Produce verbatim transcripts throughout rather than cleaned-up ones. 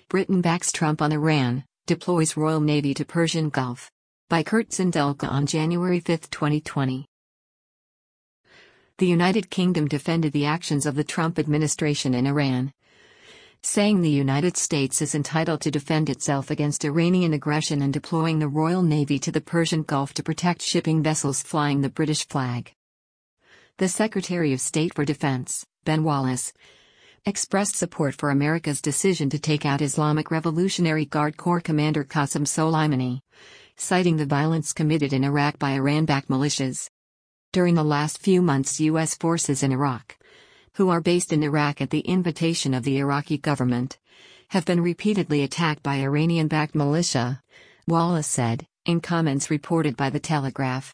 Britain backs Trump on Iran, deploys Royal Navy to Persian Gulf. By Kurt Zindelka on January fifth, twenty twenty. The United Kingdom defended the actions of the Trump administration in Iran, saying the United States is entitled to defend itself against Iranian aggression and deploying the Royal Navy to the Persian Gulf to protect shipping vessels flying the British flag. The Secretary of State for Defense, Ben Wallace, expressed support for America's decision to take out Islamic Revolutionary Guard Corps Commander Qasem Soleimani, citing the violence committed in Iraq by Iran-backed militias. During the last few months, U S forces in Iraq, who are based in Iraq at the invitation of the Iraqi government, have been repeatedly attacked by Iranian-backed militia, Wallace said, in comments reported by The Telegraph.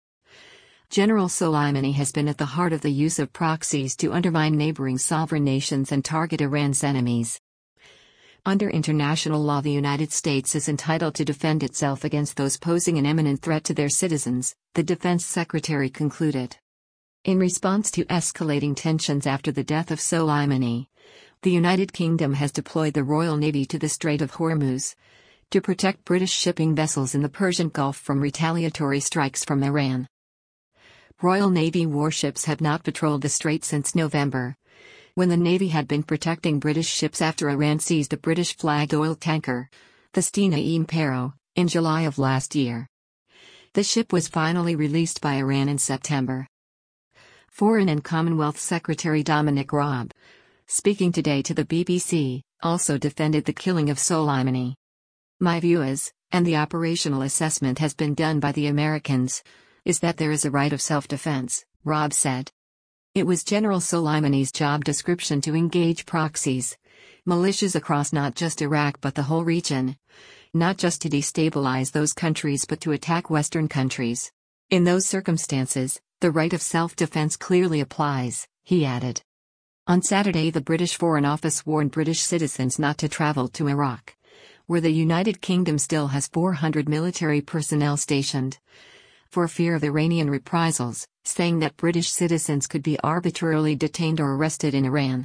General Soleimani has been at the heart of the use of proxies to undermine neighboring sovereign nations and target Iran's enemies. Under international law, the United States is entitled to defend itself against those posing an imminent threat to their citizens, the Defense Secretary concluded. In response to escalating tensions after the death of Soleimani, the United Kingdom has deployed the Royal Navy to the Strait of Hormuz to protect British shipping vessels in the Persian Gulf from retaliatory strikes from Iran. Royal Navy warships have not patrolled the strait since November, when the Navy had been protecting British ships after Iran seized a British-flagged oil tanker, the Stena Impero, in July of last year. The ship was finally released by Iran in September. Foreign and Commonwealth Secretary Dominic Raab, speaking today to the B B C, also defended the killing of Soleimani. "My view is, and the operational assessment has been done by the Americans, is that there is a right of self-defense," Raab said. It was General Soleimani's job description to engage proxies, militias across not just Iraq but the whole region, not just to destabilize those countries but to attack Western countries. In those circumstances, the right of self-defense clearly applies, he added. On Saturday, the British Foreign Office warned British citizens not to travel to Iraq, where the United Kingdom still has four hundred military personnel stationed, for fear of Iranian reprisals, saying that British citizens could be arbitrarily detained or arrested in Iran.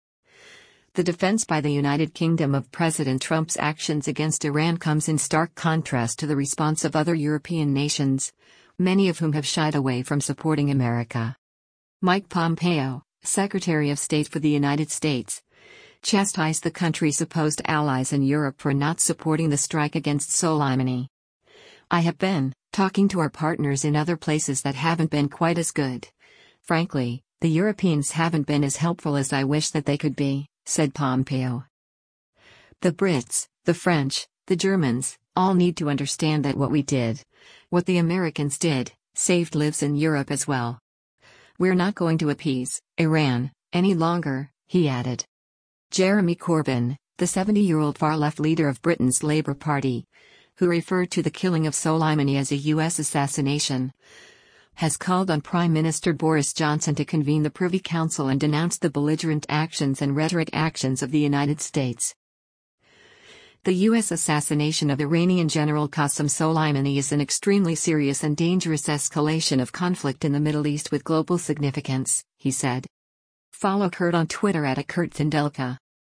The defense by the United Kingdom of President Trump's actions against Iran comes in stark contrast to the response of other European nations, many of whom have shied away from supporting America. Mike Pompeo, Secretary of State for the United States, chastised the country's supposed allies in Europe for not supporting the strike against Soleimani. "I have been talking to our partners in other places that haven't been quite as good. Frankly, the Europeans haven't been as helpful as I wish that they could be," said Pompeo. "The Brits, the French, the Germans, all need to understand that what we did, what the Americans did, saved lives in Europe as well. We're not going to appease Iran any longer," he added. Jeremy Corbyn, the seventy-year-old far-left leader of Britain's Labour Party, who referred to the killing of Soleimani as a U S assassination, has called on Prime Minister Boris Johnson to convene the Privy Council and denounced the belligerent actions and rhetoric actions of the United States. The U S assassination of Iranian General Qasem Soleimani is an extremely serious and dangerous escalation of conflict in the Middle East with global significance, he said. Follow Kurt on Twitter at Kurt Zindelka.